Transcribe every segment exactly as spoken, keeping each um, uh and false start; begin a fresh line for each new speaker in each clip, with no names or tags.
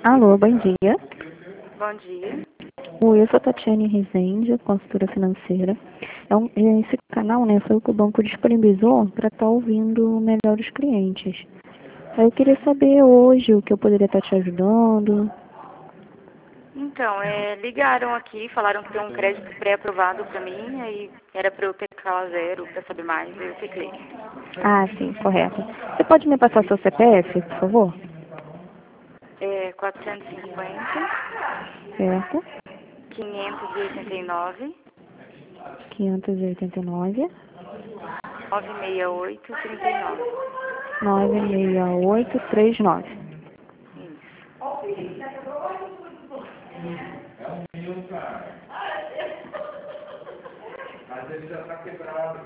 Alô, bom dia.
Bom dia.
Oi, eu sou a Tatiane Rezende, consultora financeira. É um, é esse canal, né, foi o que o banco disponibilizou para estar ouvindo melhor os clientes. Aí eu queria saber hoje o que eu poderia estar te ajudando.
Então, é, ligaram aqui, falaram que tem um crédito pré-aprovado para mim, aí era para eu clicar zero para saber mais, aí eu cliquei.
Ah, sim, correto. Você pode me passar seu C P F, por favor?
É quatrocentos e cinquenta,
Certo.
quinhentos e oitenta e nove,
quinhentos e oitenta e nove,
novecentos e sessenta e oito, trinta e nove.
novecentos e sessenta e oito, trinta e nove.
Isso.
Mas ele já está quebrado.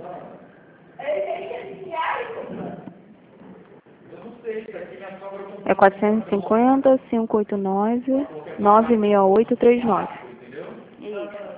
Eu não sei, isso aqui minha sogra comprou.
É quatrocentos e cinquenta, quinhentos e oitenta e nove, novecentos e sessenta e oito, trinta e nove.
Isso.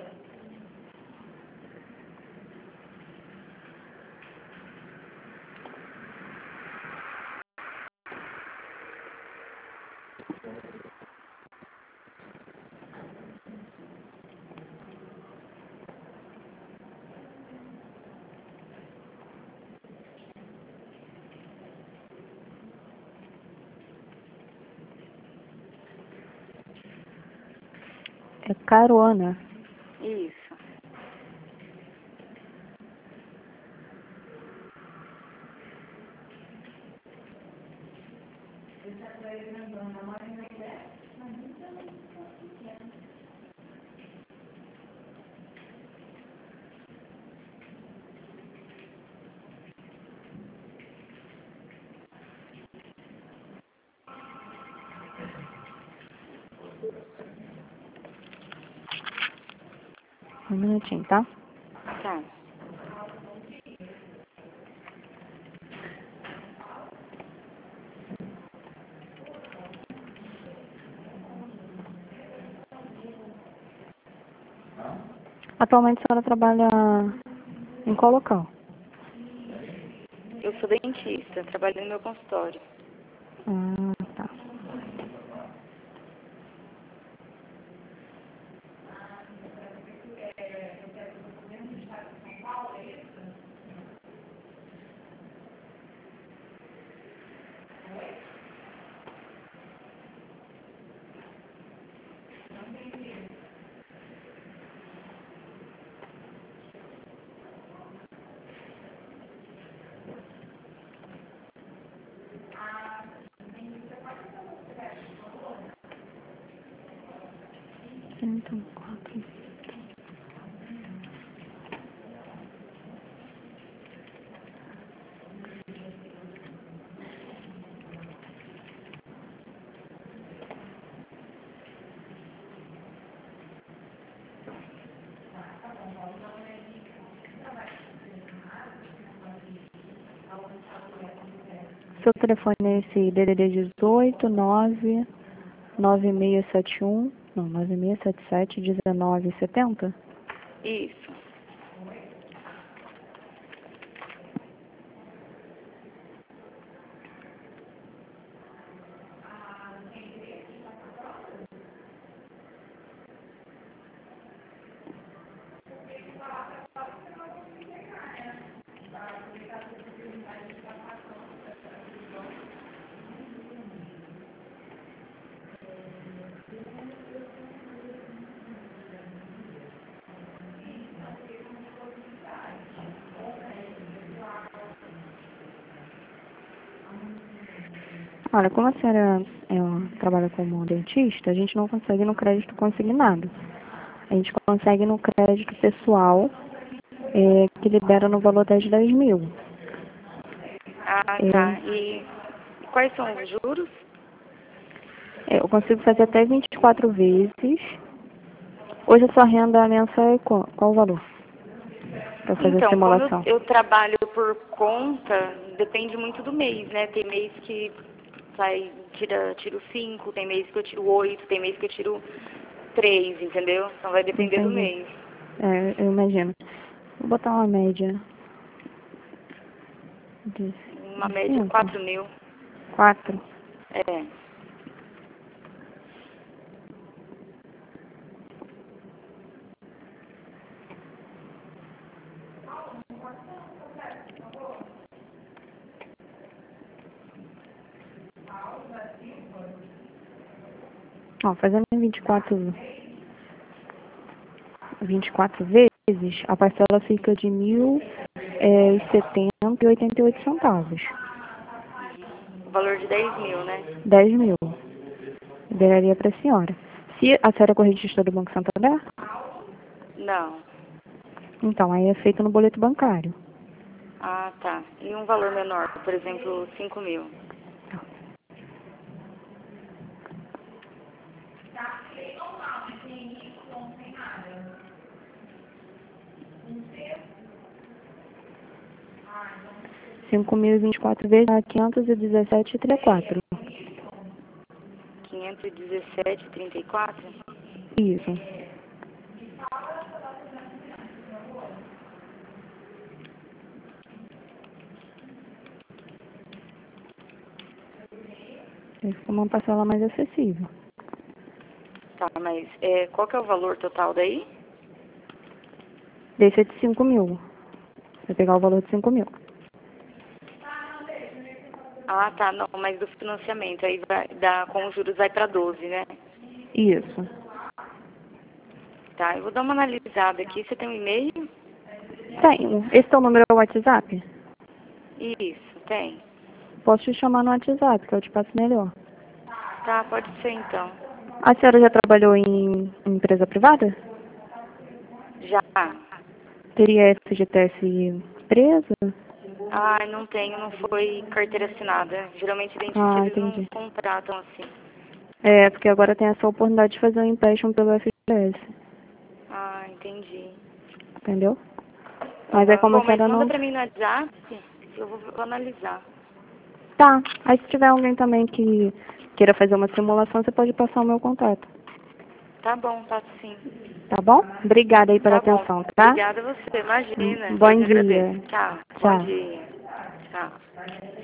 É Caruana.
Isso.
Um minutinho, tá?
Tá.
Atualmente a senhora trabalha em qual local?
Eu sou dentista, trabalho no meu consultório.
Ah, tá. Então, quatro. Seu telefone é esse D D D dezoito, nove, nove seis sete um, não, nove seis sete sete, dezenove setenta?
Isso.
Olha, como a senhora é, trabalha como dentista, a gente não consegue no crédito consignado. A gente consegue no crédito pessoal, é, que libera no valor até de dez mil.
Ah, tá.
É,
E quais são os juros?
é, eu consigo fazer até vinte e quatro vezes. Hoje a sua renda mensal é qual, qual o valor? Para fazer a
Então, como eu,
simulação.
eu trabalho por conta, depende muito do mês, né? Tem mês que sai, tira, tiro cinco, tem mês que eu tiro oito, tem mês que eu tiro três, entendeu? Então vai depender do
Entendi.
mês.
É, eu imagino. Vou botar uma média de
Uma média
cinco,
quatro mil.
quatro.
É.
Ó, fazendo em vinte e quatro, vinte e quatro vezes, a parcela fica de mil e setenta e oitenta e oito centavos.
O valor de dez mil, né?
dez mil. Liberaria para a senhora. Se a senhora é correntista do Banco Santander,
Não.
então aí é feito no boleto bancário.
Ah, tá. E um valor menor, por exemplo, cinco mil.
cinco mil e vinte e quatro vezes dá quinhentos e dezessete e trinta e quatro.
quinhentos e dezessete e trinta e quatro?
Isso. Aí fica uma parcela mais acessível.
Tá, mas é, qual que é o valor total daí?
Desse é de cinco mil. Vai pegar o valor de cinco mil.
Ah, tá, não, mas do financiamento, aí vai, dá, com os juros vai para doze, né?
Isso.
Tá, eu vou dar uma analisada aqui. Você tem um e-mail?
Tenho. Esse teu número é o WhatsApp?
Isso, tem.
Posso te chamar no WhatsApp, que eu te passo melhor.
Tá, pode ser então.
A senhora já trabalhou em em empresa privada?
Já.
Teria F G T S presa?
Ah, não tenho, não foi carteira assinada. Geralmente dentistas
Ah,
eles não
entendi.
contratam assim.
É, porque agora tem essa oportunidade de fazer um empréstimo pelo F G T S.
Ah, entendi.
Entendeu? Mas é
Aham.
como a
Bom, mas
senhora
manda
não...
pra mim no WhatsApp, eu vou, vou analisar.
Tá. Aí se tiver alguém também que queira fazer uma simulação, você pode passar o meu contato.
Tá bom, tá sim.
Tá bom? Obrigada aí pela
Tá bom.
atenção, tá?
Obrigada a você, imagina.
Bom
Eu que
dia.
agradeço. Tchau. Bom
Tchau.
dia. Tchau.